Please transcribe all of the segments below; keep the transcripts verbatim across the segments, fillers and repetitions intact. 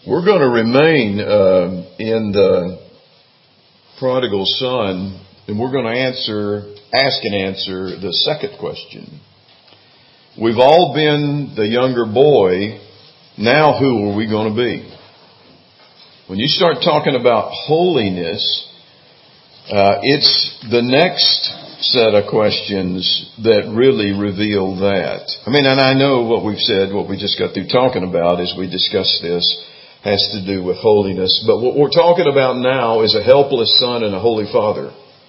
We're going to remain uh, in the prodigal son, and we're going to answer, ask and answer the second question. We've all been the younger boy. Now who are we going to be? When you start talking about holiness, uh, it's the next set of questions that really reveal that. I mean, and I know what we've said, what we just got through talking about as we discuss this, has to do with holiness. But what we're talking about now is a helpless son and a holy father.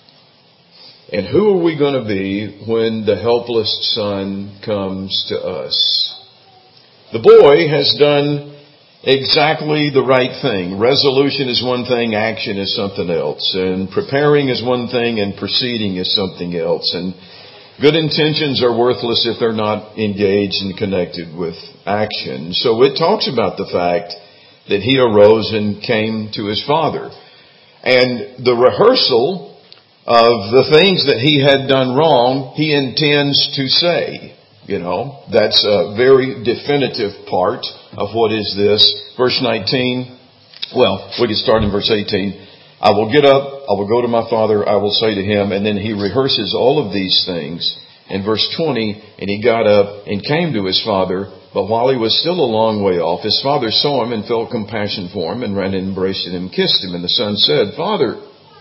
And who are we going to be when the helpless son comes to us? The boy has done exactly the right thing. Resolution is one thing, action is something else. And preparing is one thing, and proceeding is something else. And good intentions are worthless if they're not engaged and connected with action. So it talks about the fact that he arose and came to his father. And the rehearsal of the things that he had done wrong, he intends to say. You know, that's a very definitive part of what is this. Verse nineteen, well, we can start in verse eighteen. I will get up, I will go to my father, I will say to him, and then he rehearses all of these things. In verse twenty, and he got up and came to his father, but while he was still a long way off, his father saw him and felt compassion for him and ran and embraced him and kissed him. And the son said, Father,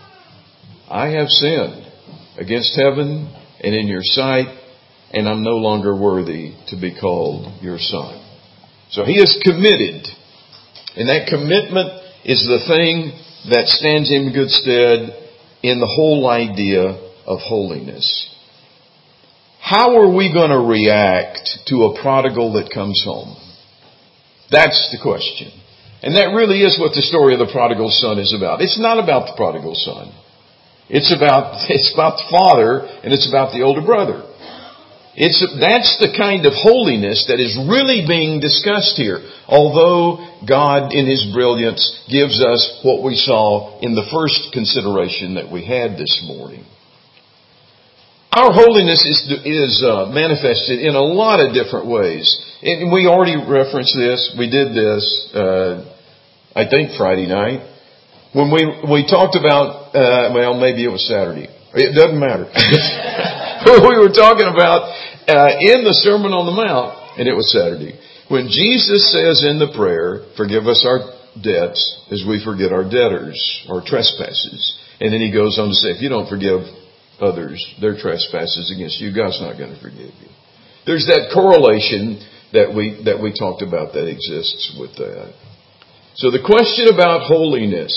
I have sinned against heaven and in your sight, and I'm no longer worthy to be called your son. So he is committed. And that commitment is the thing that stands him in good stead in the whole idea of holiness. How are we going to react to a prodigal that comes home? That's the question. And that really is what the story of the prodigal son is about. It's not about the prodigal son. It's about, it's about the father, and it's about the older brother. It's, that's the kind of holiness that is really being discussed here. Although God, in His brilliance, gives us what we saw in the first consideration that we had this morning. Our holiness is, is uh, manifested in a lot of different ways. And we already referenced this. We did this, uh, I think Friday night. When we, we talked about, uh, well, maybe it was Saturday. It doesn't matter. We were talking about uh, in the Sermon on the Mount, and it was Saturday, when Jesus says in the prayer, forgive us our debts as we forget our debtors, our trespasses. And then He goes on to say, if you don't forgive others their trespasses against you, God's not going to forgive you. There's that correlation that we that we talked about that exists with that. So the question about holiness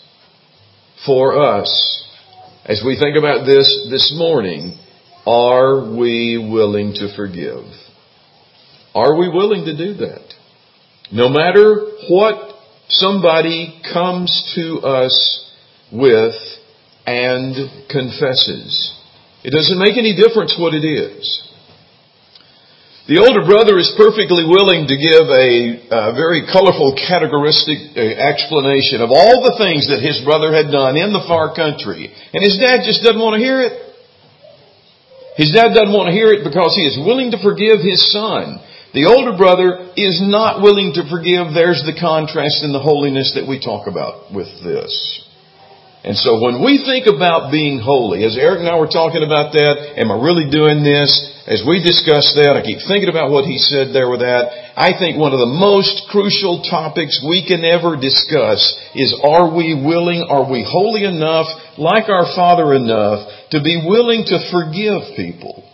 for us, as we think about this this morning, are we willing to forgive? Are we willing to do that? No matter what somebody comes to us with and confesses. It doesn't make any difference what it is. The older brother is perfectly willing to give a, a very colorful, categoristic explanation of all the things that his brother had done in the far country. And his dad just doesn't want to hear it. His dad doesn't want to hear it because he is willing to forgive his son. The older brother is not willing to forgive. There's the contrast in the holiness that we talk about with this. And so when we think about being holy, as Eric and I were talking about that, am I really doing this? As we discuss that, I keep thinking about what he said there with that. I think one of the most crucial topics we can ever discuss is, are we willing, are we holy enough, like our Father enough, to be willing to forgive people?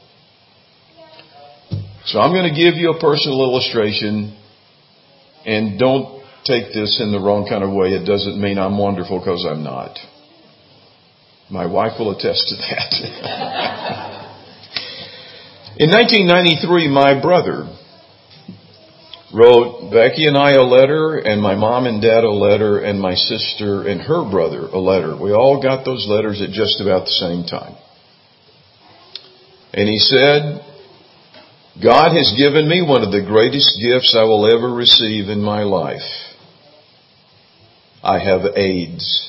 So I'm going to give you a personal illustration, and don't take this in the wrong kind of way. It doesn't mean I'm wonderful, because I'm not. My wife will attest to that. In nineteen ninety-three, my brother wrote Becky and I a letter, and my mom and dad a letter, and my sister and her brother a letter. We all got those letters at just about the same time. And he said, God has given me one of the greatest gifts I will ever receive in my life. I have AIDS.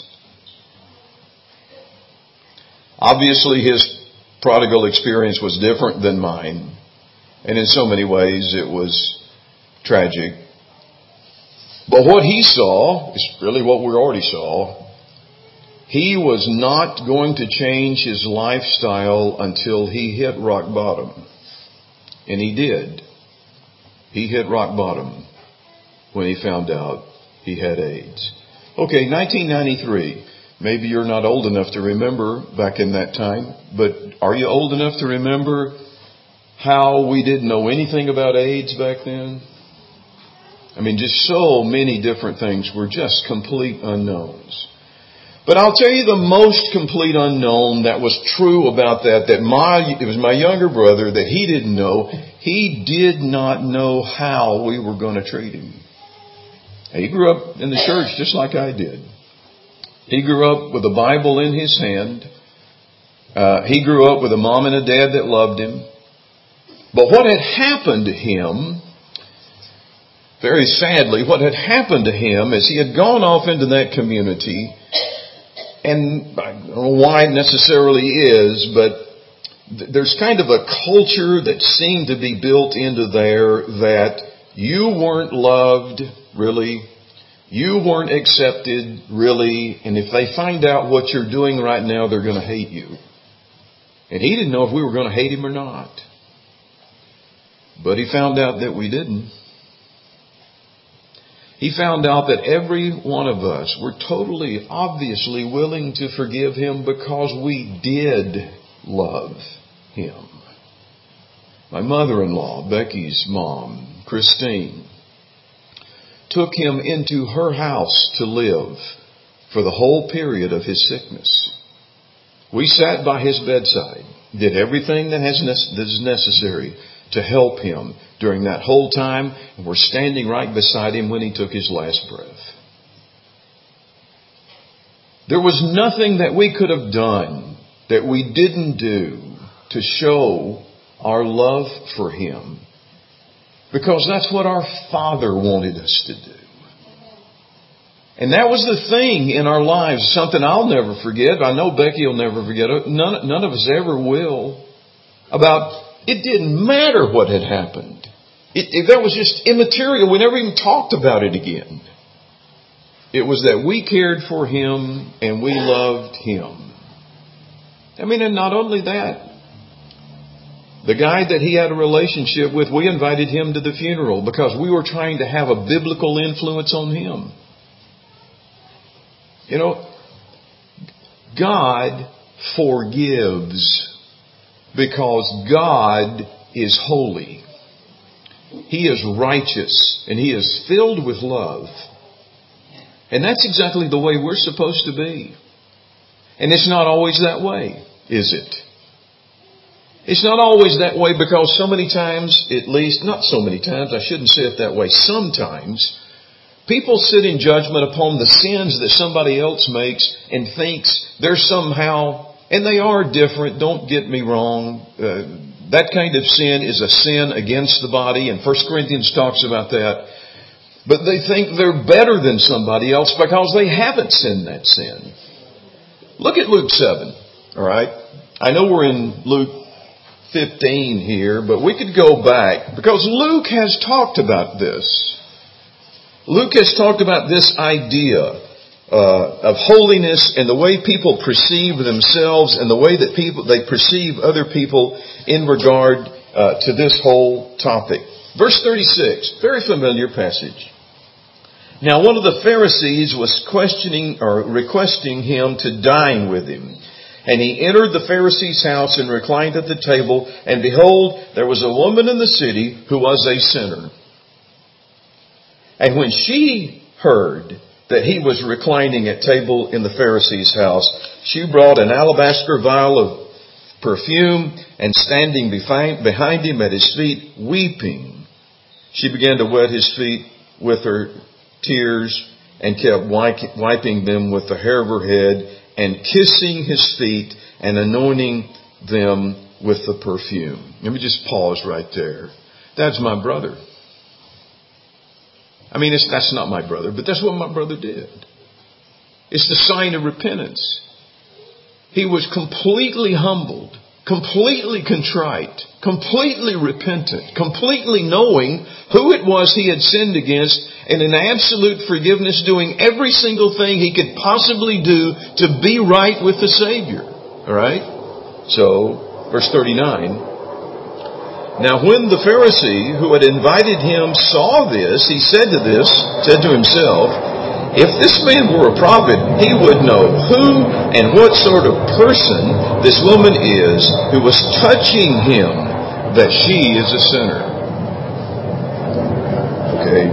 Obviously, his prodigal experience was different than mine. And in so many ways, it was tragic. But what he saw is really what we already saw. He was not going to change his lifestyle until he hit rock bottom. And he did. He hit rock bottom when he found out he had AIDS. Okay, nineteen ninety-three. Maybe you're not old enough to remember back in that time, but are you old enough to remember how we didn't know anything about AIDS back then? I mean, just so many different things were just complete unknowns. But I'll tell you the most complete unknown that was true about that, that my, it was my younger brother that he didn't know. He did not know how we were going to treat him. He grew up in the church just like I did. He grew up with a Bible in his hand. Uh, he grew up with a mom and a dad that loved him. But what had happened to him, very sadly, what had happened to him is he had gone off into that community. And I don't know why it necessarily is, but there's kind of a culture that seemed to be built into there that you weren't loved, really. You weren't accepted, really. And if they find out what you're doing right now, they're going to hate you. And he didn't know if we were going to hate him or not. But he found out that we didn't. He found out that every one of us were totally, obviously willing to forgive him because we did love him. My mother-in-law, Becky's mom, Christine, took him into her house to live for the whole period of his sickness. We sat by his bedside, did everything that is necessary to help him during that whole time, and we're standing right beside him when he took his last breath. There was nothing that we could have done that we didn't do to show our love for him, because that's what our Father wanted us to do. And that was the thing in our lives, something I'll never forget. I know Becky will never forget it. None, none of us ever will. About it didn't matter what had happened. It, it, that was just immaterial. We never even talked about it again. It was that we cared for him and we loved him. I mean, and not only that. The guy that he had a relationship with, we invited him to the funeral because we were trying to have a biblical influence on him. You know, God forgives because God is holy. He is righteous and He is filled with love. And that's exactly the way we're supposed to be. And it's not always that way, is it? It's not always that way because so many times, at least, not so many times, I shouldn't say it that way, sometimes, people sit in judgment upon the sins that somebody else makes and thinks they're somehow, and they are different, don't get me wrong. Uh, that kind of sin is a sin against the body, and First Corinthians talks about that. But they think they're better than somebody else because they haven't sinned that sin. Look at Luke seven, all right? I know we're in Luke fifteen here, but we could go back because Luke has talked about this. Luke has talked about this idea uh, of holiness and the way people perceive themselves and the way that people they perceive other people in regard uh, to this whole topic. Verse thirty-six, very familiar passage. Now one of the Pharisees was questioning or requesting him to dine with him. And he entered the Pharisee's house and reclined at the table. And behold, there was a woman in the city who was a sinner. And when she heard that he was reclining at table in the Pharisee's house, she brought an alabaster vial of perfume, and standing behind him at his feet, weeping, she began to wet his feet with her tears and kept wiping them with the hair of her head and kissing his feet and anointing them with the perfume. Let me just pause right there. That's my brother. I mean, it's, that's not my brother, but that's what my brother did. It's the sign of repentance. He was completely humbled completely contrite, completely repentant, completely knowing who it was he had sinned against, and in absolute forgiveness, doing every single thing he could possibly do to be right with the Savior. All right? So, verse thirty-nine. Now when the Pharisee who had invited him saw this, he said to this, said to himself, if this man were a prophet, he would know who and what sort of person this woman is who was touching him, that she is a sinner. Okay.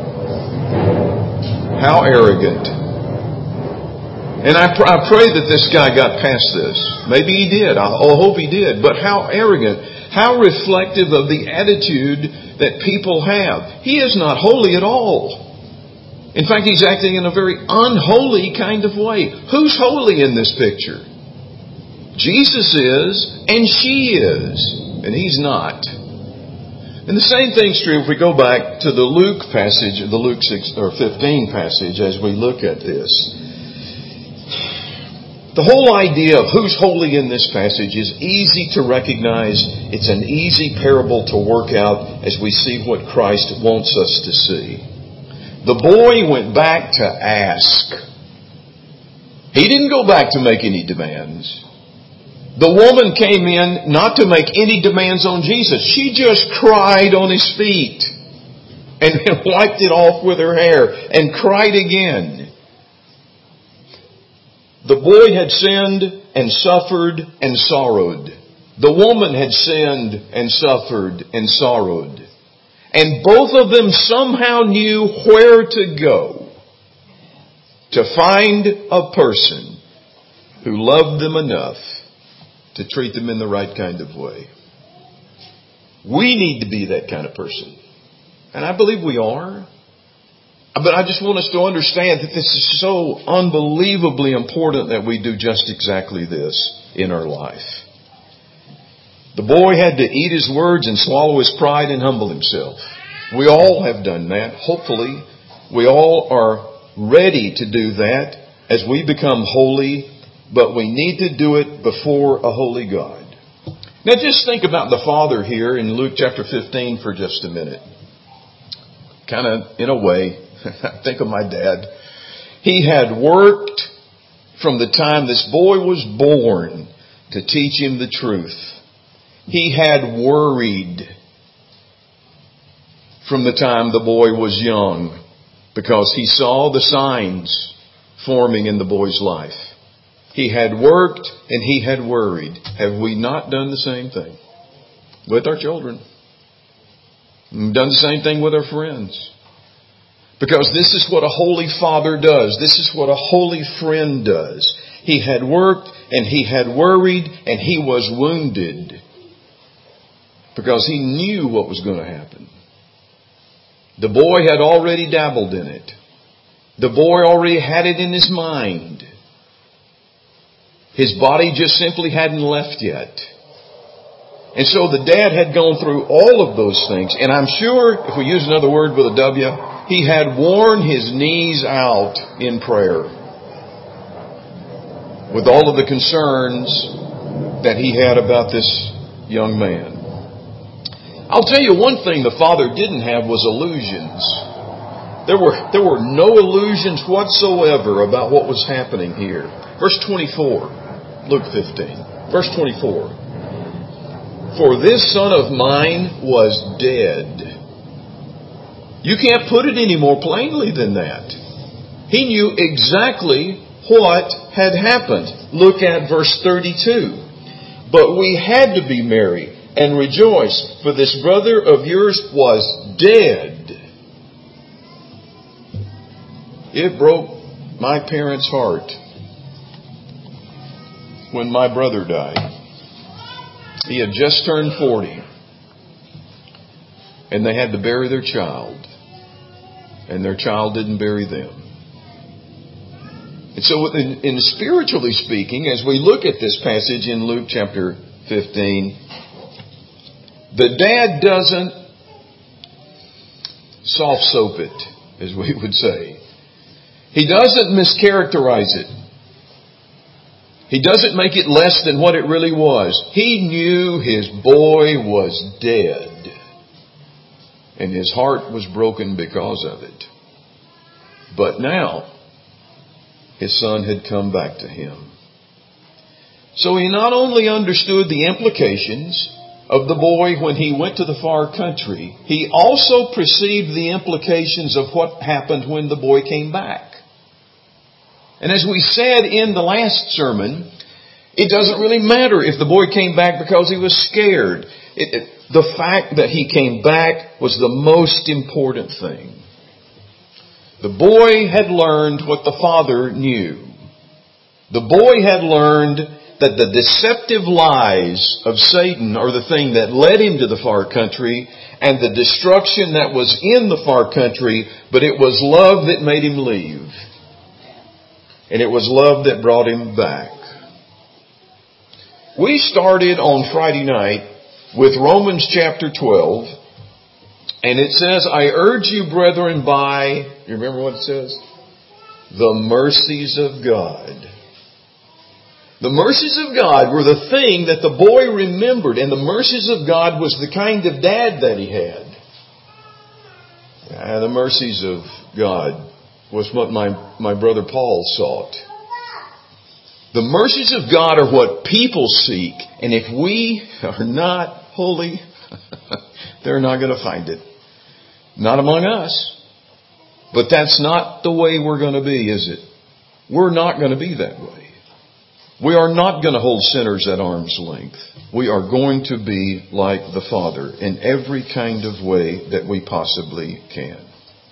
How arrogant. And I, pr- I pray that this guy got past this. Maybe he did. I, I hope he did. But how arrogant. How reflective of the attitude that people have. He is not holy at all. In fact, he's acting in a very unholy kind of way. Who's holy in this picture? Jesus is, and she is, and he's not. And the same thing's true if we go back to the Luke passage, the Luke six or fifteen passage, as we look at this. The whole idea of who's holy in this passage is easy to recognize. It's an easy parable to work out as we see what Christ wants us to see. The boy went back to ask. He didn't go back to make any demands. The woman came in not to make any demands on Jesus. She just cried on his feet and wiped it off with her hair and cried again. The boy had sinned and suffered and sorrowed. The woman had sinned and suffered and sorrowed. And both of them somehow knew where to go to find a person who loved them enough to treat them in the right kind of way. We need to be that kind of person. And I believe we are. But I just want us to understand that this is so unbelievably important that we do just exactly this in our life. The boy had to eat his words and swallow his pride and humble himself. We all have done that. Hopefully, we all are ready to do that as we become holy, but we need to do it before a holy God. Now just think about the Father here in Luke chapter fifteen for just a minute. Kind of, in a way, think of my dad. He had worked from the time this boy was born to teach him the truth. He had worried from the time the boy was young because he saw the signs forming in the boy's life. He had worked and he had worried. Have we not done the same thing with our children? We've done the same thing with our friends. Because this is what a holy father does. This is what a holy friend does. He had worked and he had worried and he was wounded. Because he knew what was going to happen. The boy had already dabbled in it. The boy already had it in his mind. His body just simply hadn't left yet. And so the dad had gone through all of those things. And I'm sure, if we use another word with a W, he had worn his knees out in prayer. With all of the concerns that he had about this young man. I'll tell you one thing the father didn't have was illusions. There were, there were no illusions whatsoever about what was happening here. Verse twenty-four, Luke fifteen. Verse twenty-four. For this son of mine was dead. You can't put it any more plainly than that. He knew exactly what had happened. Look at verse thirty-two. But we had to be merry and rejoice, for this brother of yours was dead. It broke my parents' heart when my brother died. He had just turned forty. And they had to bury their child. And their child didn't bury them. And so in, in spiritually speaking, as we look at this passage in Luke chapter fifteen, the dad doesn't soft soap it, as we would say. He doesn't mischaracterize it. He doesn't make it less than what it really was. He knew his boy was dead. And his heart was broken because of it. But now, his son had come back to him. So he not only understood the implications of the boy when he went to the far country, he also perceived the implications of what happened when the boy came back. And as we said in the last sermon, it doesn't really matter if the boy came back because he was scared. It, it, the fact that he came back was the most important thing. The boy had learned what the father knew. The boy had learned that the deceptive lies of Satan are the thing that led him to the far country and the destruction that was in the far country, but it was love that made him leave. And it was love that brought him back. We started on Friday night with Romans chapter twelve. And it says, I urge you, brethren, by, you remember what it says? The mercies of God. The mercies of God were the thing that the boy remembered. And the mercies of God was the kind of dad that he had. And the mercies of God was what my, my brother Paul sought. The mercies of God are what people seek. And if we are not holy, they're not going to find it. Not among us. But that's not the way we're going to be, is it? We're not going to be that way. We are not going to hold sinners at arm's length. We are going to be like the Father in every kind of way that we possibly can.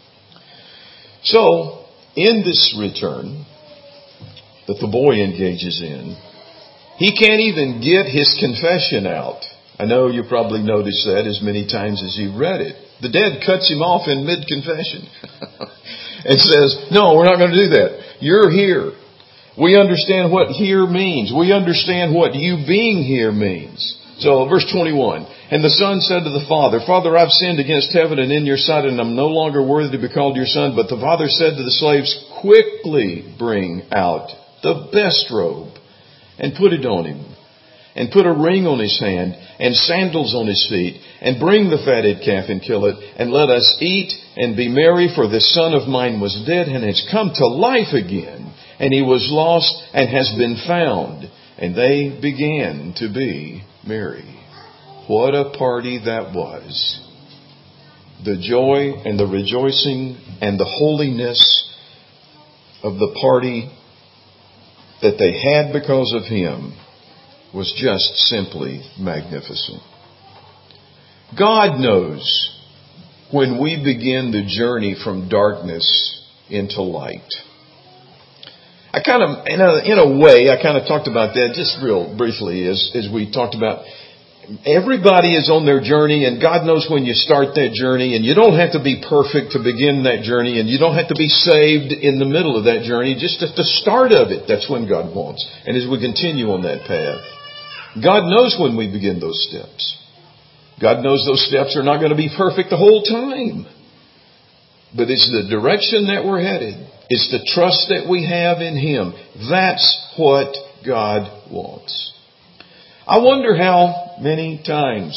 So, in this return that the boy engages in, he can't even get his confession out. I know you probably noticed that as many times as you read it. The dad cuts him off in mid-confession and says, no, we're not going to do that. You're here. We understand what here means. We understand what you being here means. So, verse twenty-one, and the son said to the father, Father, I've sinned against heaven and in your sight, and I'm no longer worthy to be called your son. But the father said to the slaves, quickly bring out the best robe and put it on him, and put a ring on his hand and sandals on his feet, and bring the fatted calf and kill it, and let us eat and be merry, for this son of mine was dead and has come to life again, and he was lost and has been found. And they began to be merry. What a party that was. The joy and the rejoicing and the holiness of the party that they had because of him was just simply magnificent. God knows when we begin the journey from darkness into light. I kind of, in a, in a way, I kind of talked about that just real briefly as, as we talked about. Everybody is on their journey, and God knows when you start that journey, and you don't have to be perfect to begin that journey, and you don't have to be saved in the middle of that journey. Just at the start of it, that's when God wants. And as we continue on that path, God knows when we begin those steps. God knows those steps are not going to be perfect the whole time. But it's the direction that we're headed. It's the trust that we have in Him. That's what God wants. I wonder how many times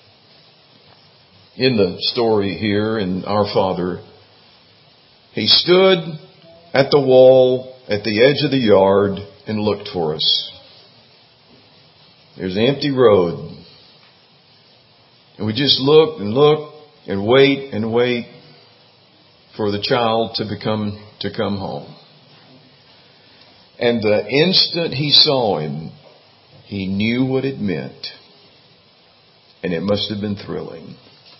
in the story here in Our Father, He stood at the wall at the edge of the yard and looked for us. There's an empty road. And we just look and look and wait and wait for the child to become to come home. And the instant he saw him, he knew what it meant. And it must have been thrilling.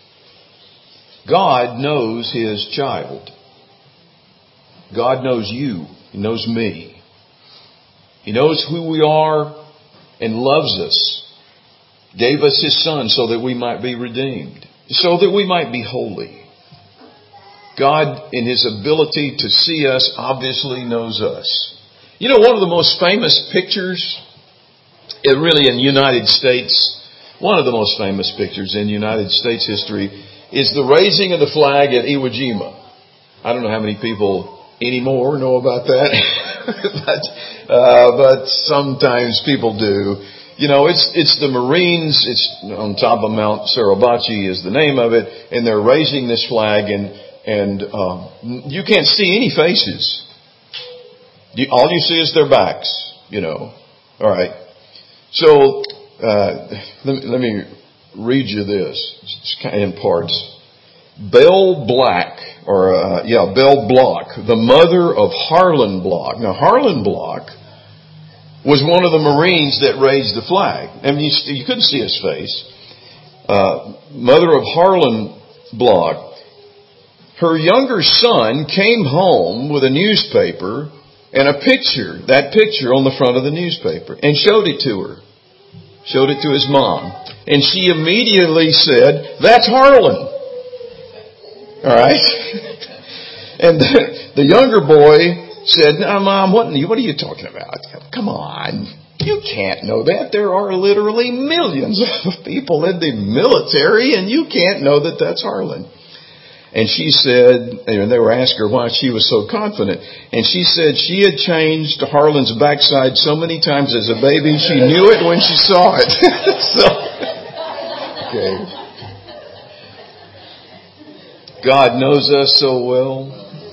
God knows His child. God knows you. He knows me. He knows who we are and loves us. Gave us His Son so that we might be redeemed. So that we might be holy. God, in His ability to see us, obviously knows us. You know, one of the most famous pictures, it really in the United States, one of the most famous pictures in United States history is the raising of the flag at Iwo Jima. I don't know how many people anymore know about that. but, uh, but sometimes people do. You know, it's, it's the Marines, it's on top of Mount Suribachi is the name of it, and they're raising this flag, and, and, um, you can't see any faces. You, all you see is their backs, you know. Alright. So, uh, let me, let me read you this. It's kind of in parts. Belle Black, or, uh, yeah, Belle Block, the mother of Harlan Block. Now, Harlan Block was one of the Marines that raised the flag. I mean, you, you couldn't see his face. Uh, mother of Harlan Block. Her younger son came home with a newspaper and a picture, that picture on the front of the newspaper, and showed it to her. Showed it to his mom. And she immediately said, "That's Harlan." All right? And the, the younger boy said, "No, Mom, what, what are you talking about? Come on. You can't know that. There are literally millions of people in the military, and you can't know that that's Harlan." And she said, and they were asking her why she was so confident. And she said she had changed Harlan's backside so many times as a baby, she knew it when she saw it. So, okay. God knows us so well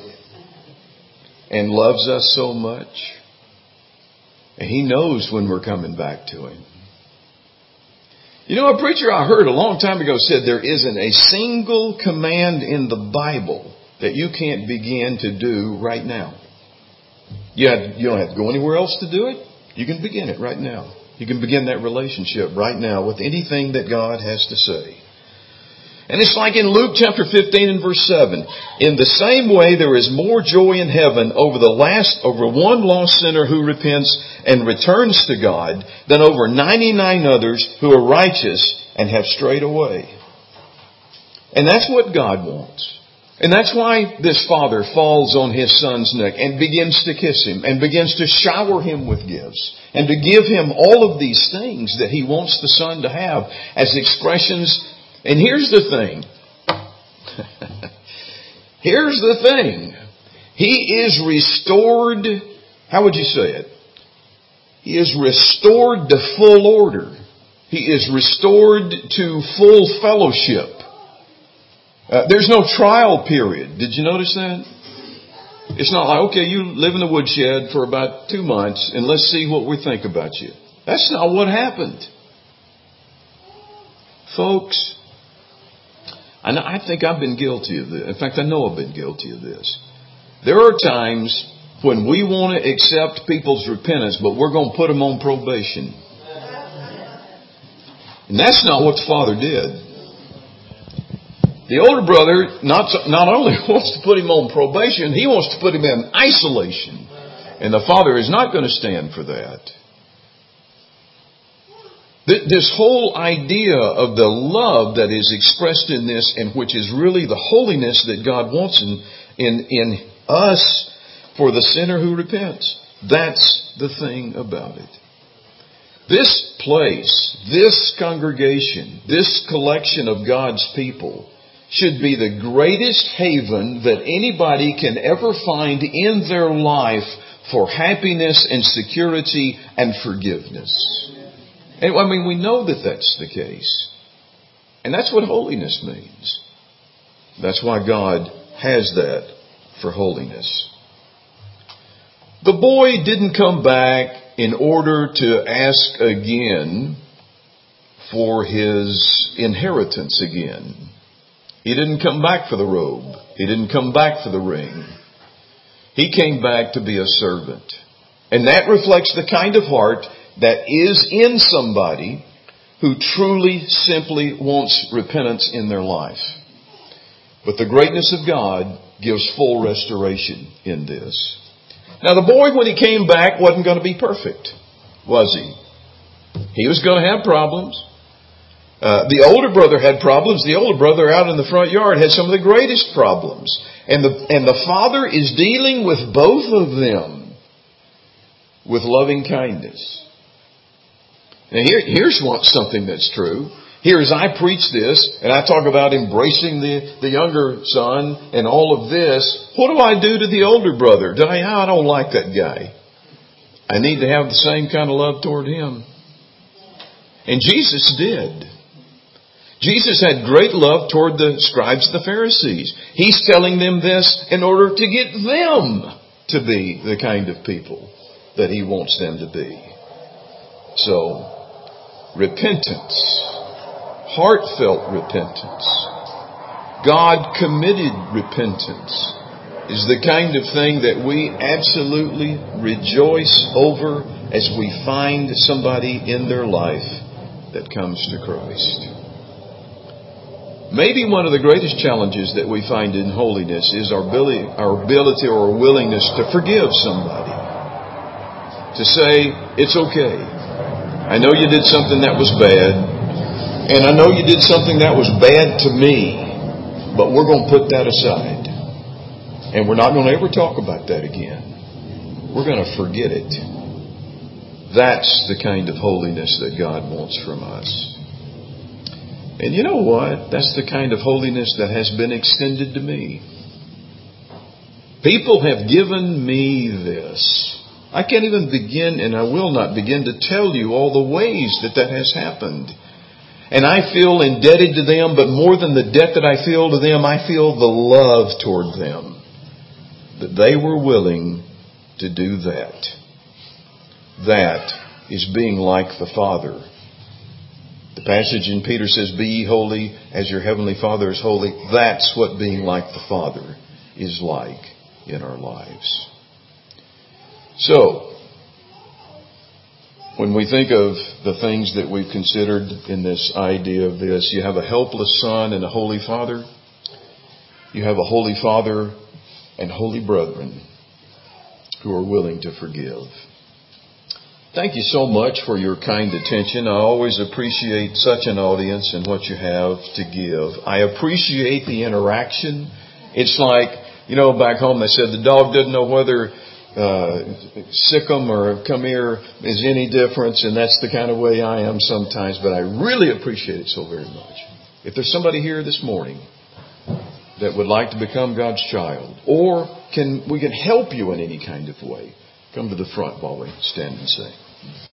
and loves us so much. And He knows when we're coming back to Him. You know, a preacher I heard a long time ago said there isn't a single command in the Bible that you can't begin to do right now. You, have, you don't have to go anywhere else to do it. You can begin it right now. You can begin that relationship right now with anything that God has to say. And it's like in Luke chapter fifteen and verse seven. In the same way, there is more joy in heaven over the last, over one lost sinner who repents and returns to God than over ninety-nine others who are righteous and have strayed away. And that's what God wants. And that's why this father falls on his son's neck and begins to kiss him and begins to shower him with gifts and to give him all of these things that he wants the son to have as expressions. And here's the thing. Here's the thing. He is restored. How would you say it? He is restored to full order. He is restored to full fellowship. Uh, there's no trial period. Did you notice that? It's not like, okay, you live in the woodshed for about two months and let's see what we think about you. That's not what happened. Folks, I, know, I think I've been guilty of this. In fact, I know I've been guilty of this. There are times when we want to accept people's repentance, but we're going to put them on probation. And that's not what the Father did. The older brother not, not only wants to put him on probation, he wants to put him in isolation. And the Father is not going to stand for that. This whole idea of the love that is expressed in this, and which is really the holiness that God wants in, in, in us for the sinner who repents. That's the thing about it. This place, this congregation, this collection of God's people should be the greatest haven that anybody can ever find in their life for happiness and security and forgiveness. And I mean, we know that that's the case. And that's what holiness means. That's why God has that for holiness. The boy didn't come back in order to ask again for his inheritance again. He didn't come back for the robe. He didn't come back for the ring. He came back to be a servant. And that reflects the kind of heart that is in somebody who truly, simply wants repentance in their life. But the greatness of God gives full restoration in this. Now the boy, when he came back, wasn't going to be perfect, was he? He was going to have problems. Uh, the older brother had problems. The older brother out in the front yard had some of the greatest problems. And the, and the father is dealing with both of them with loving kindness. Now here, here's what, something that's true. Here, as I preach this, and I talk about embracing the, the younger son and all of this, what do I do to the older brother? Do I, I don't like that guy. I need to have the same kind of love toward him. And Jesus did. Jesus had great love toward the scribes and the Pharisees. He's telling them this in order to get them to be the kind of people that He wants them to be. So, repentance, heartfelt repentance, God-committed repentance is the kind of thing that we absolutely rejoice over as we find somebody in their life that comes to Christ. Maybe one of the greatest challenges that we find in holiness is our ability, our ability or our willingness to forgive somebody. To say, it's okay. I know you did something that was bad, and I know you did something that was bad to me, but we're going to put that aside. And we're not going to ever talk about that again. We're going to forget it. That's the kind of holiness that God wants from us. And you know what? That's the kind of holiness that has been extended to me. People have given me this. I can't even begin, and I will not begin to tell you all the ways that that has happened. And I feel indebted to them, but more than the debt that I feel to them, I feel the love toward them. That they were willing to do that. That is being like the Father. The passage in Peter says, be ye holy as your heavenly Father is holy. That's what being like the Father is like in our lives. So, when we think of the things that we've considered in this idea of this, you have a helpless son and a holy father. You have a holy father and holy brethren who are willing to forgive. Thank you so much for your kind attention. I always appreciate such an audience and what you have to give. I appreciate the interaction. It's like, you know, back home they said the dog doesn't know whether uh, sick 'em or come here is any difference, and that's the kind of way I am sometimes, but I really appreciate it so very much. If there's somebody here this morning that would like to become God's child, or can we can help you in any kind of way, come to the front while we stand and sing.